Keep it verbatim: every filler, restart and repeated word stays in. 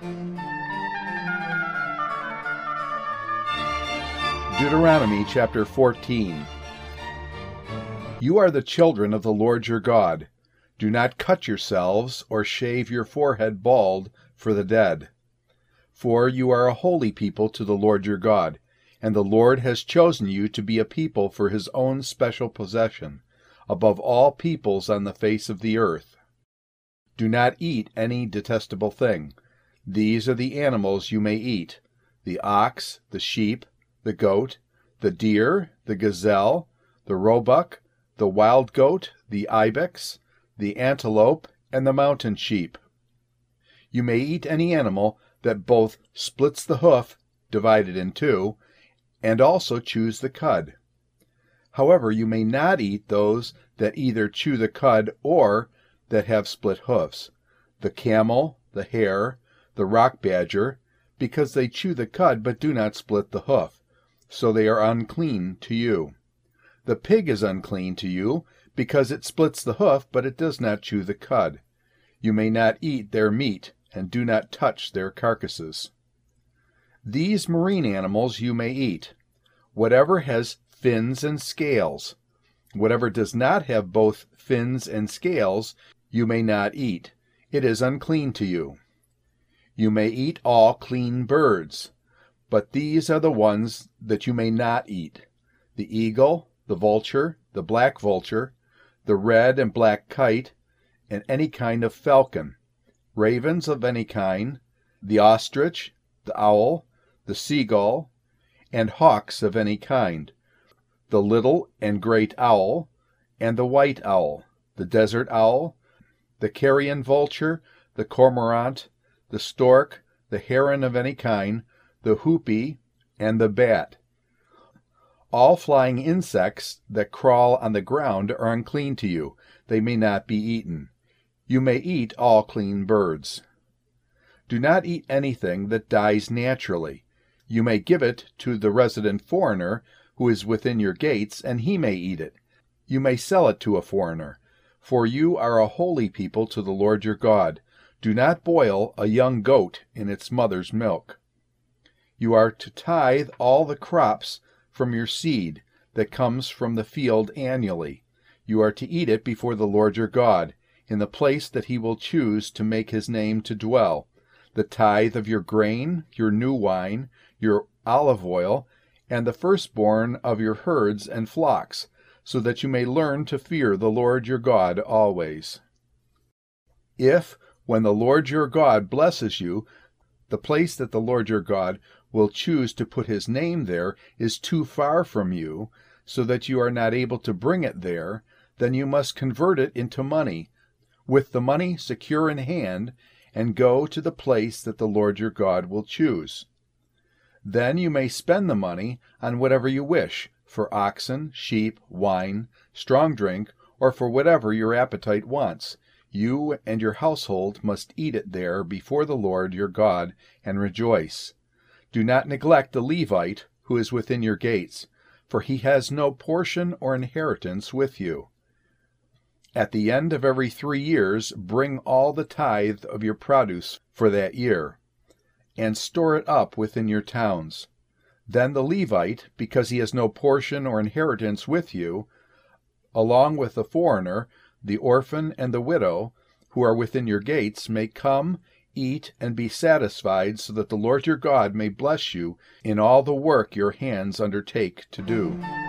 Deuteronomy chapter fourteen. You are the children of the Lord your God. Do not cut yourselves or shave your forehead bald for the dead. For you are a holy people to the Lord your God, and the Lord has chosen you to be a people for his own special possession, above all peoples on the face of the earth. Do not eat any detestable thing. These are the animals you may eat: the ox, the sheep, the goat, the deer, the gazelle, the roebuck, the wild goat, the ibex, the antelope, and the mountain sheep. You may eat any animal that both splits the hoof, divided in two, and also chews the cud. However, you may not eat those that either chew the cud or that have split hoofs: the camel, the hare, the rock badger, because they chew the cud but do not split the hoof, so they are unclean to you. The pig is unclean to you, because it splits the hoof, but it does not chew the cud. You may not eat their meat, and do not touch their carcasses. These marine animals you may eat: whatever has fins and scales. Whatever does not have both fins and scales you may not eat. It is unclean to you. You may eat all clean birds, but these are the ones that you may not eat: the eagle, the vulture, the black vulture, the red and black kite, and any kind of falcon, ravens of any kind, the ostrich, the owl, the seagull, and hawks of any kind, the little and great owl, and the white owl, the desert owl, the carrion vulture, the cormorant, the stork, the heron of any kind, the hoopie, and the bat. All flying insects that crawl on the ground are unclean to you. They may not be eaten. You may eat all clean birds. Do not eat anything that dies naturally. You may give it to the resident foreigner who is within your gates, and he may eat it. You may sell it to a foreigner, for you are a holy people to the Lord your God. Do not boil a young goat in its mother's milk. You are to tithe all the crops from your seed that comes from the field annually. You are to eat it before the Lord your God, in the place that he will choose to make his name to dwell: the tithe of your grain, your new wine, your olive oil, and the firstborn of your herds and flocks, so that you may learn to fear the Lord your God always. If, when the Lord your God blesses you, the place that the Lord your God will choose to put his name there is too far from you, so that you are not able to bring it there, then you must convert it into money, with the money secure in hand, and go to the place that the Lord your God will choose. Then you may spend the money on whatever you wish, for oxen, sheep, wine, strong drink, or for whatever your appetite wants. You and your household must eat it there before the Lord your God and rejoice. Do not neglect the Levite who is within your gates, for he has no portion or inheritance with you. At the end of every three years bring all the tithe of your produce for that year, and store it up within your towns. Then the Levite, because he has no portion or inheritance with you, along with the foreigner, the orphan, and the widow, who are within your gates, may come, eat, and be satisfied, so that the Lord your God may bless you in all the work your hands undertake to do.